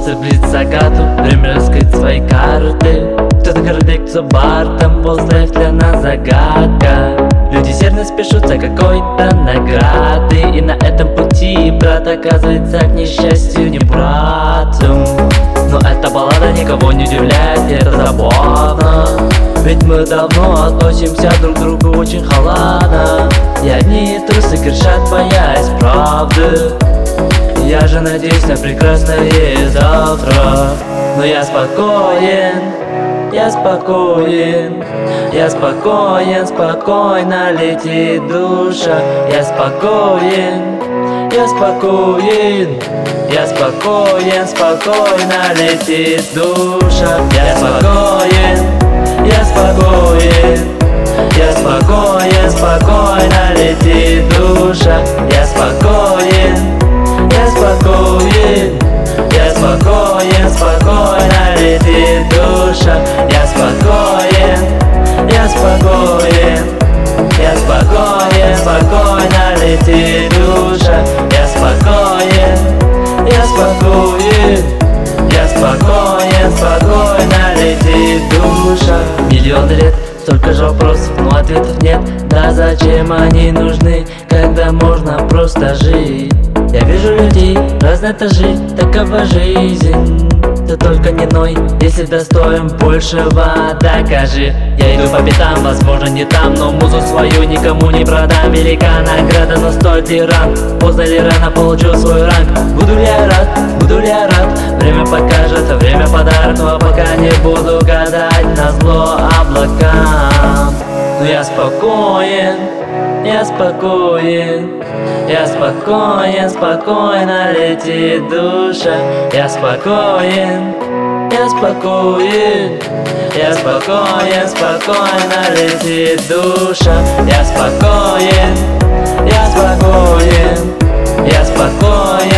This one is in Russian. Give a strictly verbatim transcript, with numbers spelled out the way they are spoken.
Солнце близится к закату, время раскрыть свои карты. Кто-то городит за бартом, ползает для нас загадка. Люди серно спешут за какой-то награды, и на этом пути брат оказывается, к несчастью, не братом. Но эта баллада никого не удивляет, и это забавно. Ведь мы давно относимся друг к другу очень холодно, и одни трусы кричат, боясь правды. Я же надеюсь на прекрасное завтра. Но я спокоен, я спокоен, я спокоен, спокойно летит душа. Я спокоен, я спокоен, я спокоен, спокойно летит душа. Я спокоен, я спокоен, я спокоен, спокойно летит душа. Я спокоен, я спокоен, я спокоен, спокойно летит душа. Я спокоен, я спокоен, я спокоен, спокойно летит душа. Я спокоен, я спокоен, я спокоен, спокойно летит душа. Миллион лет, столько же вопросов, но ответов нет. Да зачем они нужны, когда можно просто жить? Я вижу людей, разные этажи, такова жизнь. Ты только не ной, если достоин большего, докажи. Я иду по пятам, возможно не там, но музу свою никому не продам. Велика награда, но стоит ли ран? Поздно ли рано получил свой ранг? Буду ли я рад, буду ли я рад? Время покажет, время подарок, но пока не буду гадать назло облакам. Но я спокоен, я спокоен, я спокоен, спокойно летит душа. Я спокоен, я спокоен, я спокоен, спокойно летит душа. Я спокоен, я спокоен, я спокоен,